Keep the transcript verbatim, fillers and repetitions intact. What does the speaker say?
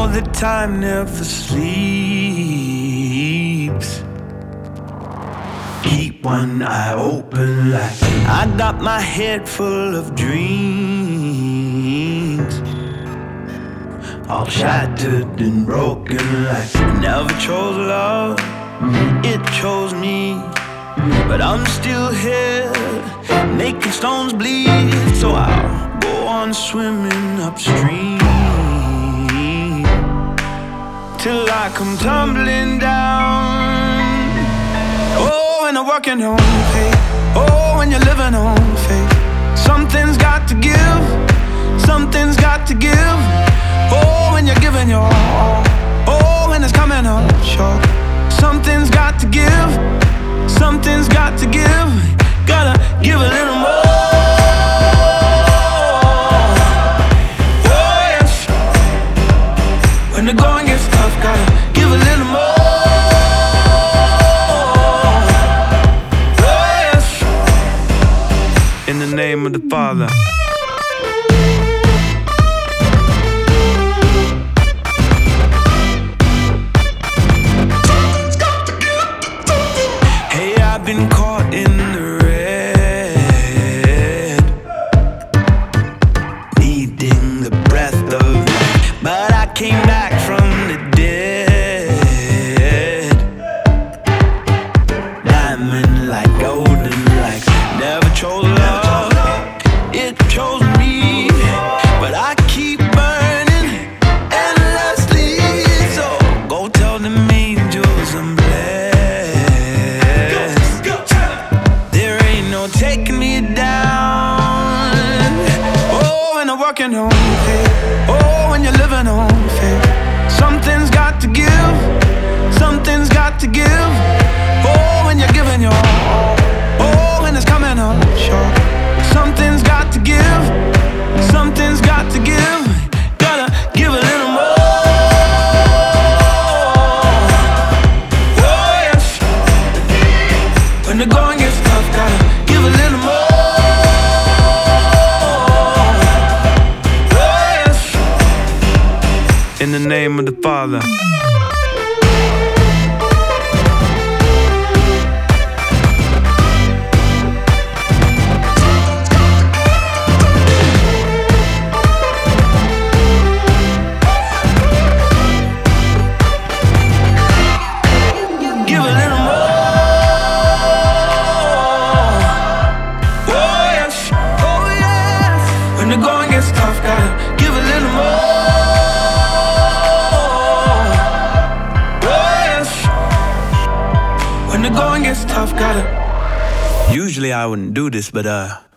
that time never sleeps. Keep one eye open like I got my head full of dreams, all shattered and broken like never chose love, it chose me. But I'm still here, making stones bleed. So I'll go on swimming upstream till I come tumbling down. Oh, when I'm working on faith. Oh, when you're living on faith. Something's got to give, something's got to give. Oh, when you're giving your all. Oh, when it's coming up short. Something's got to give, something's got to give. Gotta give a little more. Oh yes. When the going gets tough, gotta give a little more. Oh yes. In the name of the Father. I've been caught in the red, needing the breath of life, but I came back from the dead. Diamond like golden, like never chose love, it chose me. But I keep burning endlessly, so go tell them angels I'm blessed. Taking me down. Oh, when I'm working on faith. Oh, when you're living on faith. Something's got to give, something's got to give. Oh, when you're giving your all. Oh, when it's coming up short. Something's got to give, something's got to give. Gotta give a little more. Oh yes. When the going gets tough, gotta give a little more. Oh yes. In the name of the Father. Give a little more. When the going gets tough, gotta give a little more. Oh yes. When the going gets tough, gotta. Usually I wouldn't do this, but uh